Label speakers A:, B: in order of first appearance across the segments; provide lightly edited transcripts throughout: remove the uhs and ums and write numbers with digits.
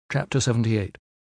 A: Chapter 78.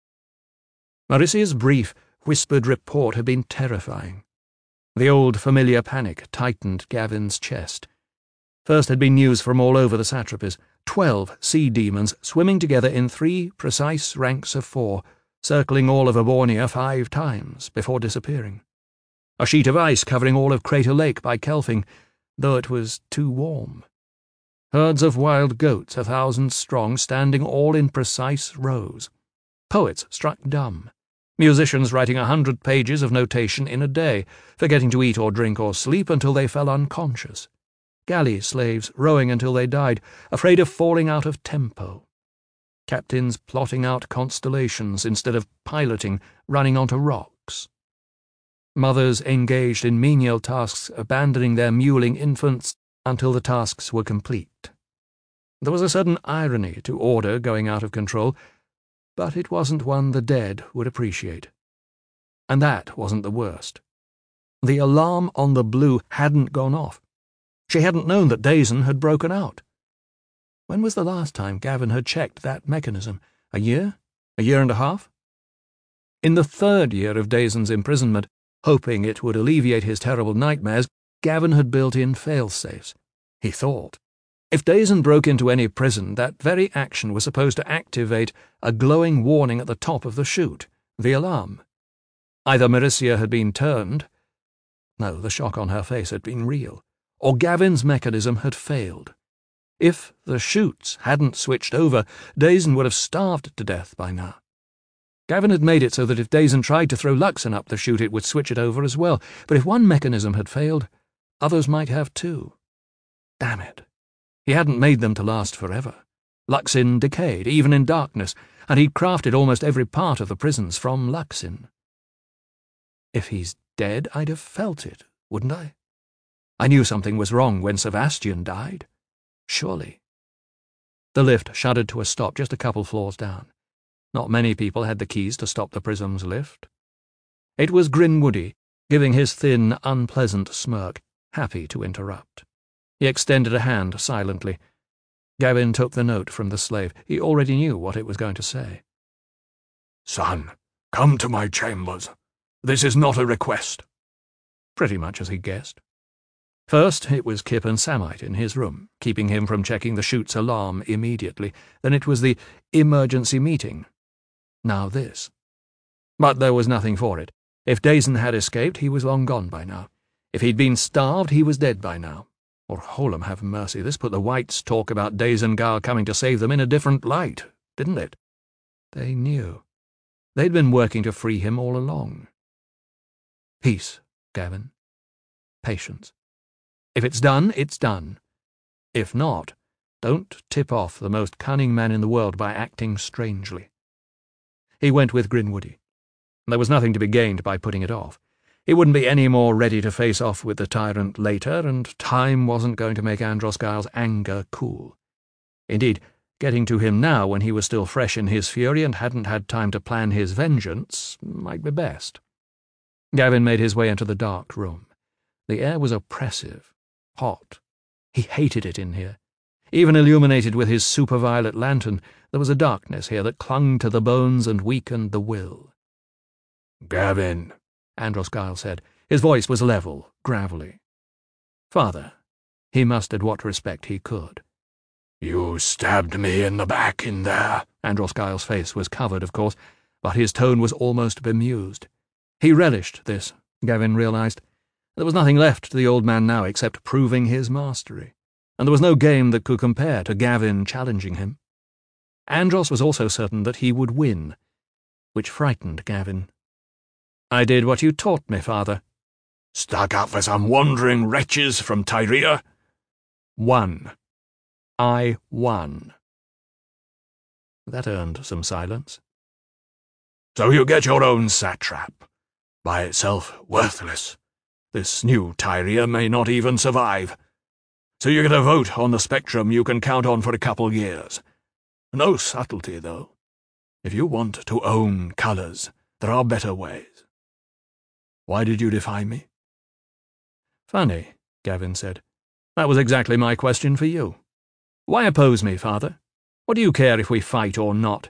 A: Marissia's brief, whispered report had been terrifying. The old familiar panic tightened Gavin's chest. First had been news from all over the satrapies. 12 sea demons swimming together in 3 precise ranks of 4, circling all of Abornia 5 times before disappearing. A sheet of ice covering all of Crater Lake by Kelfing, though it was too warm. Herds of wild goats 1,000 strong, standing all in precise rows. Poets struck dumb. Musicians writing 100 pages of notation in a day, forgetting to eat or drink or sleep until they fell unconscious. Galley slaves rowing until they died, afraid of falling out of tempo. Captains plotting out constellations instead of piloting, running onto rocks. Mothers engaged in menial tasks, abandoning their mewling infants until the tasks were complete. There was a sudden irony to order going out of control, but it wasn't one the dead would appreciate. And that wasn't the worst. The alarm on the Blue hadn't gone off. She hadn't known that Dazen had broken out. When was the last time Gavin had checked that mechanism? A year? A year and a half? In the 3rd year of Dazen's imprisonment, hoping it would alleviate his terrible nightmares, Gavin had built in fail-safes. He thought. If Dazen broke into any prison, that very action was supposed to activate a glowing warning at the top of the chute, the alarm. Either Marissia had been turned— no, the shock on her face had been real— or Gavin's mechanism had failed. If the chutes hadn't switched over, Dazen would have starved to death by now. Gavin had made it so that if Dazen tried to throw Luxon up the chute, it would switch it over as well. But if one mechanism had failed, others might have too. Damn it. He hadn't made them to last forever. Luxin decayed, even in darkness, and he'd crafted almost every part of the prisons from Luxin. If he's dead, I'd have felt it, wouldn't I? I knew something was wrong when Sebastian died. Surely. The lift shuddered to a stop just a couple floors down. Not many people had the keys to stop the prism's lift. It was Grinwoody, giving his thin, unpleasant smirk, happy to interrupt. He extended a hand silently. Gavin took the note from the slave. He already knew what it was going to say.
B: "Son, come to my chambers. This is not a request."
A: Pretty much as he guessed. First, it was Kip and Samite in his room, keeping him from checking the chute's alarm immediately. Then it was the emergency meeting. Now this. But there was nothing for it. If Dazen had escaped, he was long gone by now. If he'd been starved, he was dead by now. Or Holam have mercy, this put the Whites' talk about Dazen Gar coming to save them in a different light, didn't it? They knew. They'd been working to free him all along. Peace, Gavin. Patience. If it's done, it's done. If not, don't tip off the most cunning man in the world by acting strangely. He went with Grinwoody. There was nothing to be gained by putting it off. He wouldn't be any more ready to face off with the tyrant later, and time wasn't going to make Andros Giles' anger cool. Indeed, getting to him now when he was still fresh in his fury and hadn't had time to plan his vengeance might be best. Gavin made his way into the dark room. The air was oppressive, hot. He hated it in here. Even illuminated with his superviolet lantern, there was a darkness here that clung to the bones and weakened the will.
B: "Gavin,"
A: Andros Giles said. His voice was level, gravelly. "Father." He mustered what respect he could.
B: "You stabbed me in the back in there."
A: Andros Giles' face was covered, of course, but his tone was almost bemused. He relished this, Gavin realized. There was nothing left to the old man now except proving his mastery, and there was no game that could compare to Gavin challenging him. Andros was also certain that he would win, which frightened Gavin. "I did what you taught me, father."
B: "Stuck up for some wandering wretches from Tyria?"
A: "Won. I won." That earned some silence.
B: "So you get your own satrap. By itself worthless. This new Tyria may not even survive. So you get a vote on the spectrum you can count on for a couple years. No subtlety, though. If you want to own colours, there are better ways. Why did you defy me?"
A: "Funny," Gavin said. "That was exactly my question for you. Why oppose me, father? What do you care if we fight or not?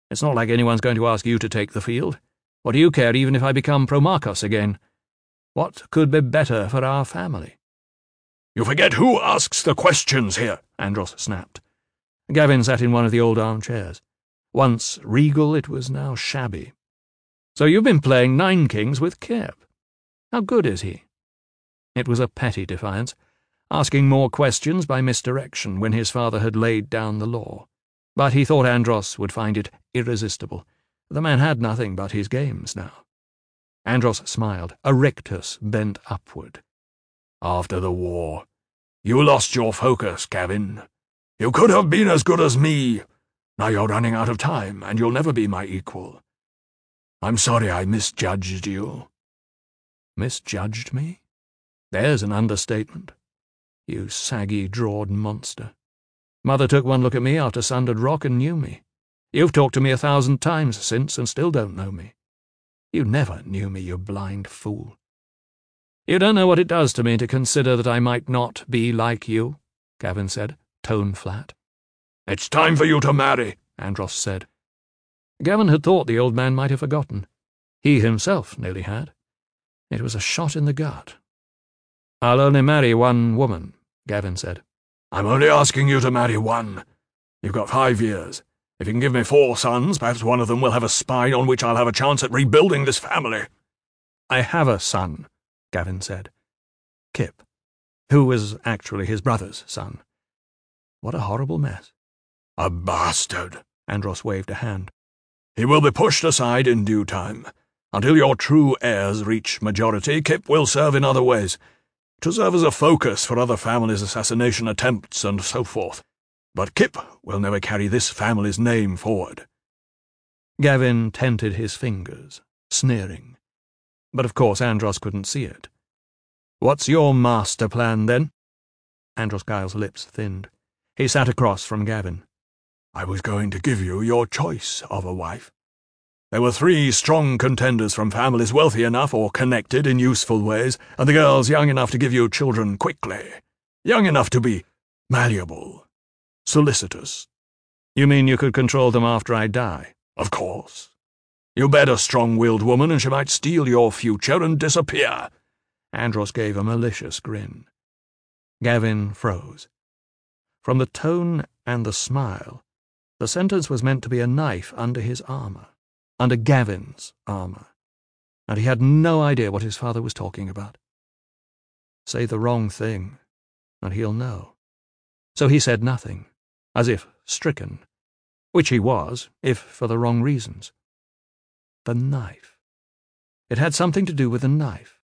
A: It's not like anyone's going to ask you to take the field. What do you care even if I become Promachus again? What could be better for our family?"
B: "You forget who asks the questions here," Andros snapped.
A: Gavin sat in one of the old armchairs. Once regal, it was now shabby. "So you've been playing Nine Kings with Kip. How good is he?" It was a petty defiance, asking more questions by misdirection when his father had laid down the law. But he thought Andros would find it irresistible. The man had nothing but his games now. Andros smiled, a rictus bent upward.
B: "After the war, you lost your focus, Gavin. You could have been as good as me. Now you're running out of time, and you'll never be my equal. I'm sorry I misjudged you."
A: "Misjudged me? There's an understatement. You saggy-jawed monster. Mother took one look at me after Sundered Rock and knew me. You've talked to me 1,000 times since and still don't know me. You never knew me, you blind fool. You don't know what it does to me to consider that I might not be like you," Gavin said, tone flat.
B: "It's time for you to marry,"
A: Andros said. Gavin had thought the old man might have forgotten. He himself nearly had. It was a shot in the gut. "I'll only marry one woman," Gavin said.
B: "I'm only asking you to marry one. You've got 5 years. If you can give me 4 sons, perhaps one of them will have a spine on which I'll have a chance at rebuilding this family."
A: "I have a son," Gavin said. Kip, who was actually his brother's son. What a horrible mess.
B: "A bastard,"
A: Andros waved a hand.
B: "He will be pushed aside in due time. Until your true heirs reach majority, Kip will serve in other ways, to serve as a focus for other families' assassination attempts and so forth. But Kip will never carry this family's name forward."
A: Gavin tented his fingers, sneering. But of course Andros couldn't see it. "What's your master plan, then?" Andros Giles' lips thinned. He sat across from Gavin.
B: "I was going to give you your choice of a wife. There were 3 strong contenders from families wealthy enough or connected in useful ways, and the girls young enough to give you children quickly, young enough to be malleable, solicitous."
A: "You mean you could control them after I die?"
B: "Of course. You bed a strong-willed woman and she might steal your future and disappear."
A: Andros gave a malicious grin. Gavin froze. From the tone and the smile, the sentence was meant to be a knife under his armour, under Gavin's armour, and he had no idea what his father was talking about. Say the wrong thing, and he'll know. So he said nothing, as if stricken, which he was, if for the wrong reasons. The knife. It had something to do with the knife.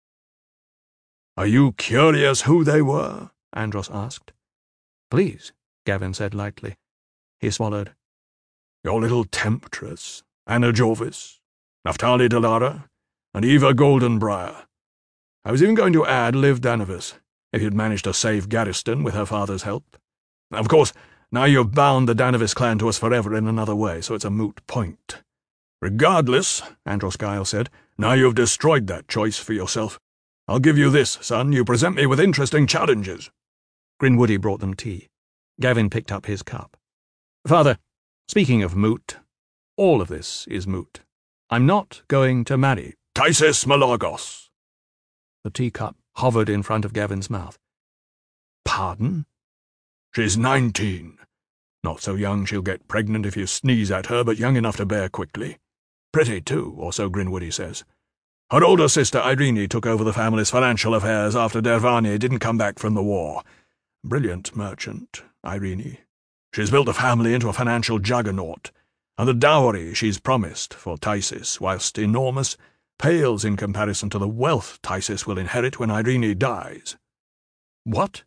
B: "Are you curious who they were?"
A: Andros asked. "Please," Gavin said lightly. He swallowed.
B: "Your little temptress, Anna Jorvis, Naphtali Delara, and Eva Goldenbriar. I was even going to add Liv Danavis, if you'd managed to save Gariston with her father's help. Of course, now you've bound the Danavis clan to us forever in another way, so it's a moot point. Regardless," Andros Giles said, "now you've destroyed that choice for yourself. I'll give you this, son. You present me with interesting challenges."
A: Grinwoody brought them tea. Gavin picked up his cup. "Father, speaking of moot, all of this is moot. I'm not going to marry
B: Tysis Malagos."
A: The teacup hovered in front of Gavin's mouth. "Pardon?"
B: "She's 19. Not so young she'll get pregnant if you sneeze at her, but young enough to bear quickly. Pretty, too, or so Grinwoody says. Her older sister Irene took over the family's financial affairs after Dervani didn't come back from the war. Brilliant merchant, Irene. She's built the family into a financial juggernaut, and the dowry she's promised for Tysis, whilst enormous, pales in comparison to the wealth Tysis will inherit when Irene dies."
A: "What?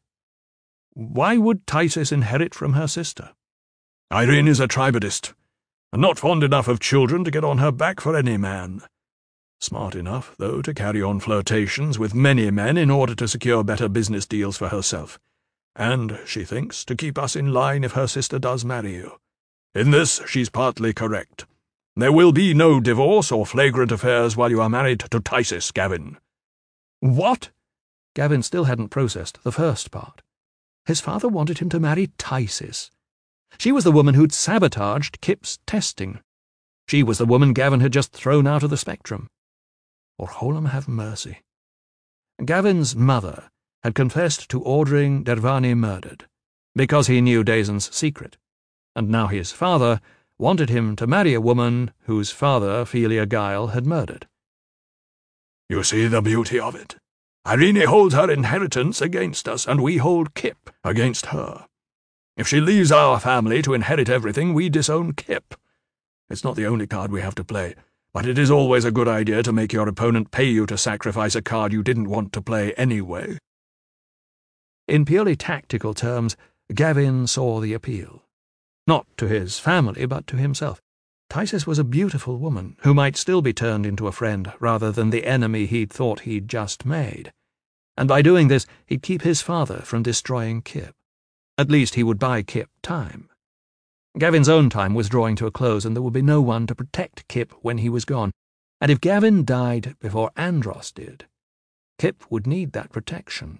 A: Why would Tysis inherit from her sister?"
B: "Irene is a tribadist, and not fond enough of children to get on her back for any man. Smart enough, though, to carry on flirtations with many men in order to secure better business deals for herself. And, she thinks, to keep us in line if her sister does marry you. In this she's partly correct. There will be no divorce or flagrant affairs while you are married to Tysis, Gavin."
A: "What?" Gavin still hadn't processed the first part. His father wanted him to marry Tysis. She was the woman who'd sabotaged Kip's testing. She was the woman Gavin had just thrown out of the spectrum. Or Holam have mercy. Gavin's mother had confessed to ordering Dervani murdered, because he knew Dazen's secret, and now his father wanted him to marry a woman whose father Felia Guile had murdered.
B: You see the beauty of it. Irene holds her inheritance against us, and we hold Kip against her. If she leaves our family to inherit everything, we disown Kip. It's not the only card we have to play, but it is always a good idea to make your opponent pay you to sacrifice a card you didn't want to play anyway.
A: In purely tactical terms, Gavin saw the appeal. Not to his family, but to himself. Tysis was a beautiful woman, who might still be turned into a friend rather than the enemy he'd thought he'd just made. And by doing this, he'd keep his father from destroying Kip. At least he would buy Kip time. Gavin's own time was drawing to a close, and there would be no one to protect Kip when he was gone. And if Gavin died before Andros did, Kip would need that protection.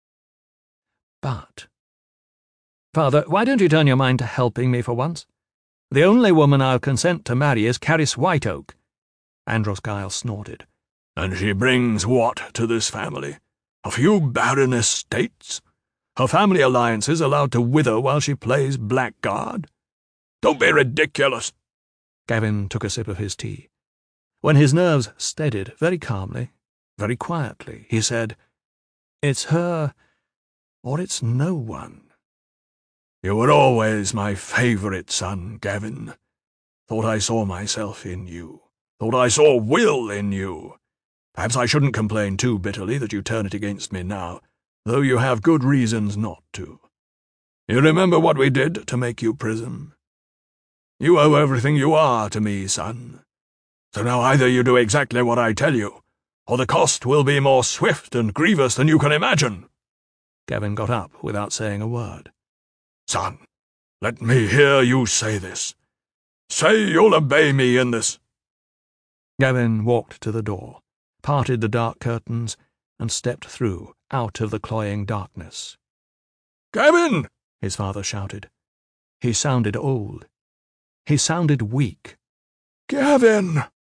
A: But, Father, why don't you turn your mind to helping me for once? The only woman I'll consent to marry is Caris Whiteoak. Andros Guile snorted.
B: And she brings what to this family? A few barren estates? Her family alliance is allowed to wither while she plays blackguard? Don't be ridiculous.
A: Gavin took a sip of his tea. When his nerves steadied very calmly, very quietly, he said, It's her, or it's no one.
B: You were always my favourite son, Gavin. Thought I saw myself in you. Thought I saw will in you. Perhaps I shouldn't complain too bitterly that you turn it against me now, though you have good reasons not to. You remember what we did to make you Prism? You owe everything you are to me, son. So now either you do exactly what I tell you, or the cost will be more swift and grievous than you can imagine.
A: Gavin got up without saying a word.
B: Son, let me hear you say this. Say you'll obey me in this.
A: Gavin walked to the door, parted the dark curtains, and stepped through, out of the cloying darkness.
B: Gavin!
A: His father shouted. He sounded old. He sounded weak.
B: Gavin!